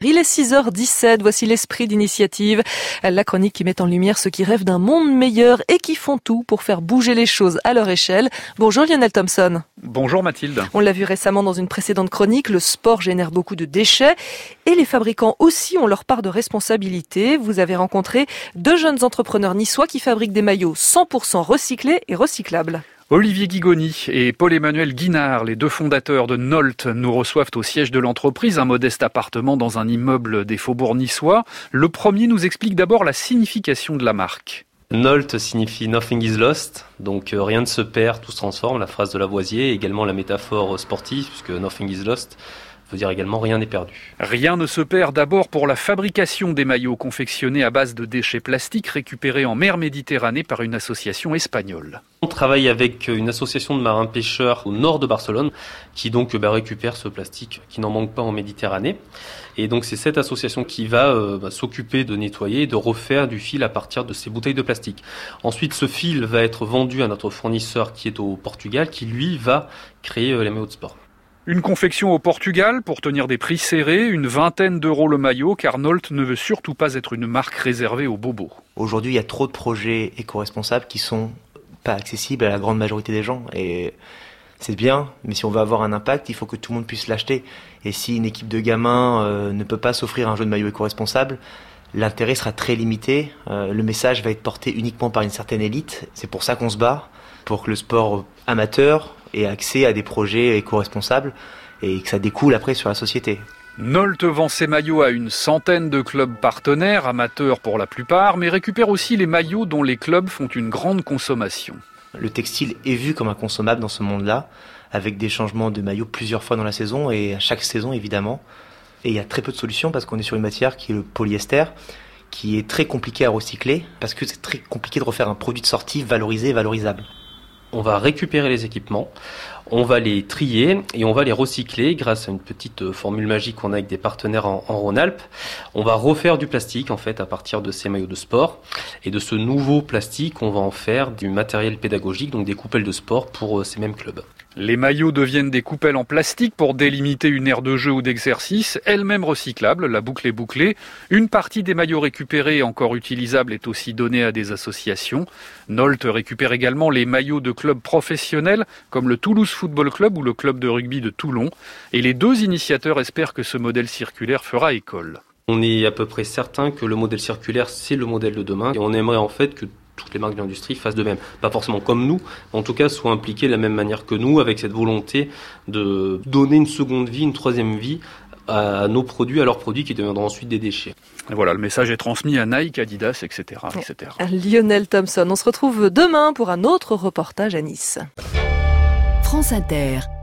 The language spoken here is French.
Il est 6h17, voici l'esprit d'initiative, la chronique qui met en lumière ceux qui rêvent d'un monde meilleur et qui font tout pour faire bouger les choses à leur échelle. Bonjour Lionel Thompson. Bonjour Mathilde. On l'a vu récemment dans une précédente chronique, le sport génère beaucoup de déchets et les fabricants aussi ont leur part de responsabilité. Vous avez rencontré deux jeunes entrepreneurs niçois qui fabriquent des maillots 100% recyclés et recyclables. Olivier Guigoni et Paul-Emmanuel Guinard, les deux fondateurs de Nolt, nous reçoivent au siège de l'entreprise, un modeste appartement dans un immeuble des faubourgs niçois. Le premier nous explique d'abord la signification de la marque. Nolt signifie Nothing is lost, donc rien ne se perd, tout se transforme, la phrase de Lavoisier, et également la métaphore sportive, puisque Nothing is lost veut dire également rien n'est perdu. Rien ne se perd d'abord pour la fabrication des maillots confectionnés à base de déchets plastiques récupérés en mer Méditerranée par une association espagnole. On travaille avec une association de marins-pêcheurs au nord de Barcelone qui donc récupère ce plastique qui n'en manque pas en Méditerranée. Et donc c'est cette association qui va s'occuper de nettoyer et de refaire du fil à partir de ces bouteilles de plastique. Ensuite, ce fil va être vendu à notre fournisseur qui est au Portugal, qui lui va créer les maillots de sport. Une confection au Portugal pour tenir des prix serrés, une vingtaine d'euros le maillot, car Nolt ne veut surtout pas être une marque réservée aux bobos. Aujourd'hui, il y a trop de projets éco-responsables qui sont pas accessibles à la grande majorité des gens. Et c'est bien, mais si on veut avoir un impact, il faut que tout le monde puisse l'acheter. Et si une équipe de gamins ne peut pas s'offrir un jeu de maillot éco-responsable, l'intérêt sera très limité. Le message va être porté uniquement par une certaine élite. C'est pour ça qu'on se bat, pour que le sport amateur ait accès à des projets éco-responsables et que ça découle après sur la société. Nolt vend ses maillots à une centaine de clubs partenaires, amateurs pour la plupart, mais récupère aussi les maillots dont les clubs font une grande consommation. Le textile est vu comme inconsommable dans ce monde-là, avec des changements de maillots plusieurs fois dans la saison et à chaque saison évidemment. Et il y a très peu de solutions parce qu'on est sur une matière qui est le polyester, qui est très compliqué à recycler parce que c'est très compliqué de refaire un produit de sortie valorisé et valorisable. On va récupérer les équipements, on va les trier et on va les recycler grâce à une petite formule magique qu'on a avec des partenaires en Rhône-Alpes. On va refaire du plastique en fait à partir de ces maillots de sport et de ce nouveau plastique, on va en faire du matériel pédagogique, donc des coupelles de sport pour ces mêmes clubs. Les maillots deviennent des coupelles en plastique pour délimiter une aire de jeu ou d'exercice, elles-mêmes recyclables, la boucle est bouclée. Une partie des maillots récupérés et encore utilisables est aussi donnée à des associations. Nolt récupère également les maillots de clubs professionnels comme le Toulouse Football Club ou le club de rugby de Toulon. Et les deux initiateurs espèrent que ce modèle circulaire fera école. On est à peu près certain que le modèle circulaire, c'est le modèle de demain et on aimerait en fait que toutes les marques de l'industrie fassent de même. Pas forcément comme nous, mais en tout cas soient impliquées de la même manière que nous, avec cette volonté de donner une seconde vie, une troisième vie à nos produits, à leurs produits qui deviendront ensuite des déchets. Et voilà, le message est transmis à Nike, Adidas, etc. Lionel Thompson, on se retrouve demain pour un autre reportage à Nice. France Inter.